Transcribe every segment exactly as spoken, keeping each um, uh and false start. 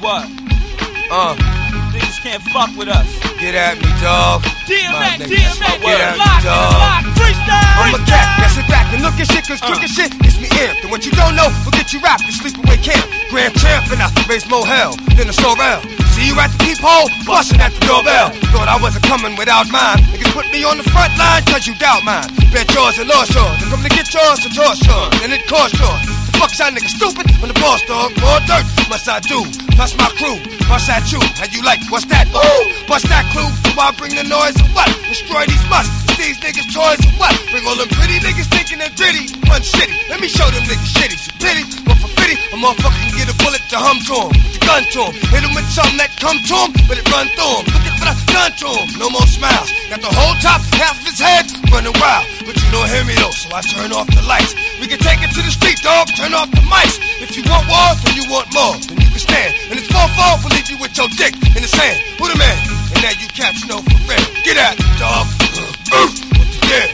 what? Uh. Niggas can't fuck with us. Get at me, dog. D M X, D M X, Get at me, lock, dog. lock, freestyle. I'm a cat, now sit back and look at shit, cause crooked shit gets me amped. And what you don't know will get you wrapped in sleepaway camp. Grand champ, and I raise more hell than a sorrel. See you at the peephole, bustin' at the doorbell. Thought I wasn't coming without mine. Niggas put me on the front line, cause you doubt mine. Bet yours and lost yours. They come to get yours to toss yours, and it cost yours. Fuck y'all niggas stupid when the boss dog, more dirt must I do. Plus my crew, bust at you. How you like, what's that? Ooh, bust that clue. Do I bring the noise or what? Destroy these busts, these niggas toys or what? Bring all them pretty niggas thinking they're gritty. Run shitty, let me show them niggas shitty. So pity, but for pity, a motherfucker can get a bullet to hum to him. With the gun to him, hit him with something that come to him, but it run through him. Looking for the gun to him, no more smiles. Got the whole top, half of his head, running wild. But you don't hear me though, so I turn off the lights. We can take it to the street, dog, turn off the mics. If you want war, then you want more, then you can stand. And it's four four, we'll leave you with your dick in the sand. Who the man? And now you cats know for real. Get at me, dog. What the deal?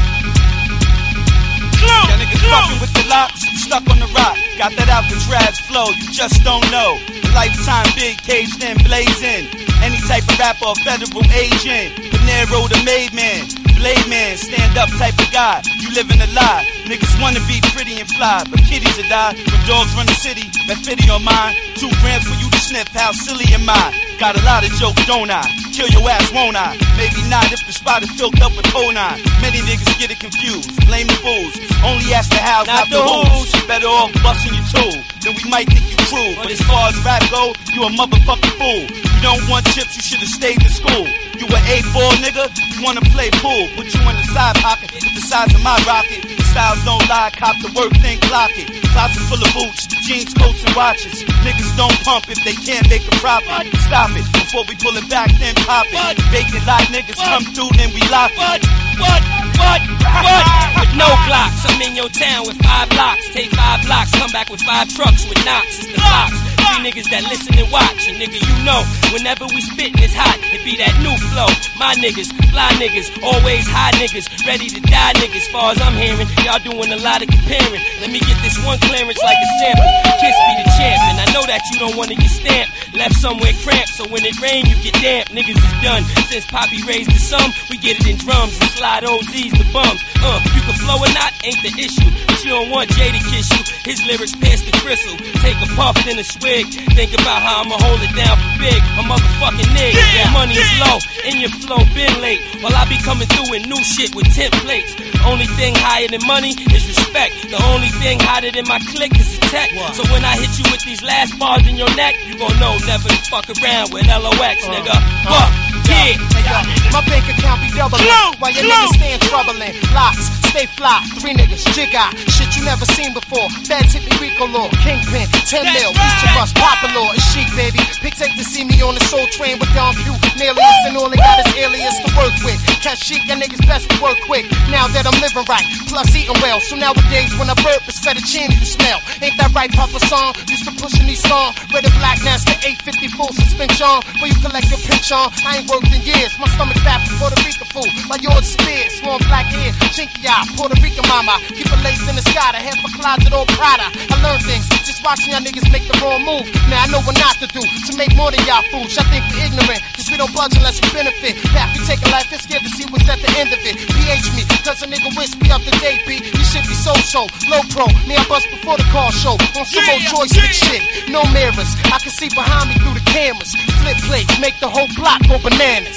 Y'all niggas fucking with the locks, stuck on the rock. Got that Alcatraz flow, you just don't know. Lifetime big caged in, blazing. Any type of rapper or federal agent. De Niro the made man, blade man, stand up type of guy. You living a lie. Niggas wanna be pretty and fly, but kitties will die. When dogs run the city, that fifty on mine. Two grams for you to sniff, how silly am I? Got a lot of jokes, don't I? Kill your ass, won't I? Maybe not if the spot is filled up with oh nine. Many niggas get it confused, blame the fools. Only ask the hows, not, not the who's. Better off busting your tool, then we might think you cruel. But as far as rap go, you a motherfucking fool. You don't want chips, you should've stayed in school. You an A four nigga, you wanna play pool. Put you in the side pocket, the size of my rocket. Styles don't lie, cop the work, then clock it. Closet full of boots, jeans, coats, and watches. Niggas don't pump if they can't make a profit. Stop it, before we pull it back, then pop it. Bacon like niggas come through, then we lock it. What? What? What? What? With no blocks, I'm in your town with five blocks. Take five blocks, come back with five trucks with knocks. It's the box. Three niggas that listen and watch. And nigga, you know, whenever we spittin' it's hot. It be that new flow. My niggas, fly niggas, always high niggas, ready to die niggas. Far as I'm hearing, y'all doing a lot of comparing. Let me get this one clearance like a sample. Kiss be the champ, and I know that you don't wanna get stamped. Left somewhere cramped, so when it rain, you get damp. Niggas is done. Since Poppy raised the sum, we get it in drums and slide O Z's the bums. Uh, you can flow or not, ain't the issue. But you don't want Jay to kiss you. His lyrics pierce the gristle. Take a puff, then a swig. Think about how I'ma hold it down for big. A motherfucking nigga. Yeah, money is low, and your flow been late. While I be coming through with new shit with templates. Only thing higher than money is respect. The only thing hotter than my click is the tech. So when I hit you with these last bars in your neck, you gon' know never to fuck around with L O X, nigga. Fuck, yeah. My bank account be doubling while your niggas stand troubling. Locks, stay fly, three niggas, jigga. Shit you never seen before. Feds hit me Rico law, Kingpin, ten mil, each of us, popular, it's chic, baby. Pigs hate to see me on the soul train with Don Q, Nalius, and all they got is alias to work with. Catch chic, and niggas best to work quick. Now that I'm living right, plus eating well. So nowadays when I burp, it's fettuccine you smell. Ain't that right, Papa Song? Used to pushing these songs. Red and black, now it's the eight fifty full suspension. Where you collect your pinch on. I ain't worked in years. My stomach fat for Puerto Rican food. My yours spears, long black hair, chinky eye, Puerto Rican mama. Keep it laced in the sky, the half a closet all Prada. I learn things, just watching y'all niggas make the wrong move. Now I know what not to do to make more than y'all fools. Y'all think we ignorant, cause we don't budge unless we benefit. Path we take a life and scared to see what's at the end of it. P H me, cause a nigga wish me up to date, B. You should be so-so, low pro. Me, I bust before the car show. On some more joystick shit, no mirrors. I can see behind me through the cameras. Flip plates, make the whole block go bananas.